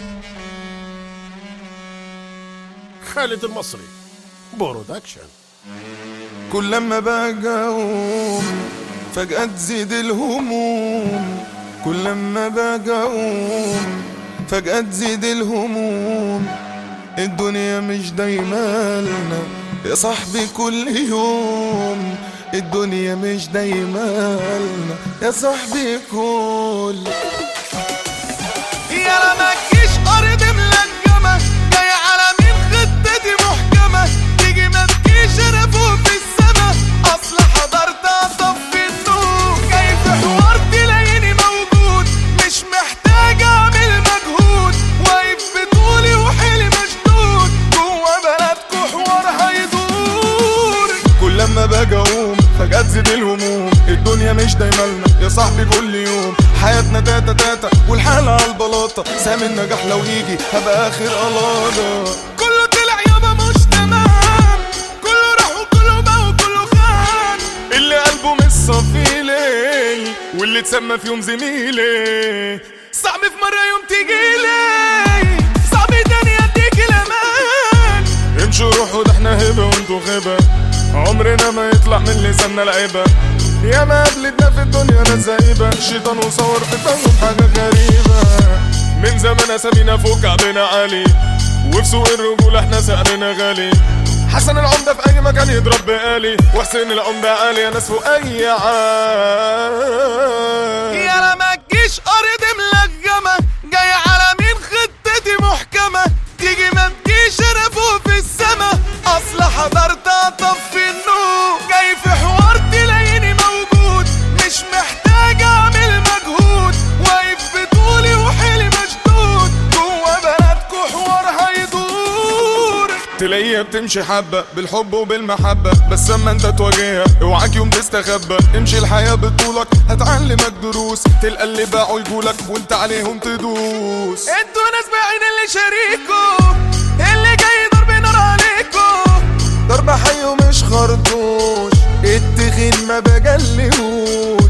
خالد المصري برودكشن. كل لما بقوم فجأة تزيد الهموم، كل لما بقوم فجأة تزيد الهموم. الدنيا مش دايما لنا يا صاحبي كل يوم، الدنيا مش دايما لنا يا صاحبي كل يا ما تجيش أرض ملجمة، جاي على مين خطتي محكمة، تيجي ما تجيش أنا فوق في السما، أصل حضرت أطفي النور، جاي في حوار تلاقيني موجود، مش محتاج أعمل مجهود، واقف بطولي وحيلي مشدود، جوا بلدكوا حوار هيدور. كل لما باجي اقوم فجأة تزيد الهموم، الدنيا مش دايما لنا يا صاحبي كل يوم، حياتنا تاتا تاتا والحالة عالبلاطة، سامي النجاح لو يجي هبقى آخر قلاده. كله طلع يابا مش تمام، كله راح وكله بقى وكله خان، اللي قلبه مش صافي ليل واللي اتسمى في يوم زميلي، صعب في مرة يوم تجيلي، صعب تاني اديك الامان. امشوا روحوا ده احنا هبة وانتوا غبة، عمرنا ما يطلع من لساننا لعيبة، يا ما قابلتنا في الدنيا ناس زايبة، الشيطان وصور في دمهم حاجة غريبة، من زمان اسامينا فوق كعبنا عالي، وفي سوق الرجولة احنا سعرنا غالي، حسن العمدة في اي مكان يضرب بقالي، وحسين العمدة عالي يا ناس فوق اي عال. يا ما تجيش ارض ملجمة، جاي على مين خطتي محكمة، تيجي ما تجيش انا فوق في السما، اصل حضرت اطفي النور، جاي في حوار تلاقيني موجود، مش محتاج اعمل مجهود، واقف بطولي وحيلي مشدود، جوا بلدكوا حوار هيدور. تلاقيها بتمشي حبة بالحب وبالمحبة، بس اما انت تواجهها اوعاك يوم تستخبى، امشي الحياة بطولك هتعلمك دروس، تلقى اللي باعوا يقولك وانت عليهم تدوس. انتوا ناس باعين اللي شريكوا، اللي جاي ضرب نار عليكوا، ضرب حي ومش خرطوش، التخين ما بجلهوش،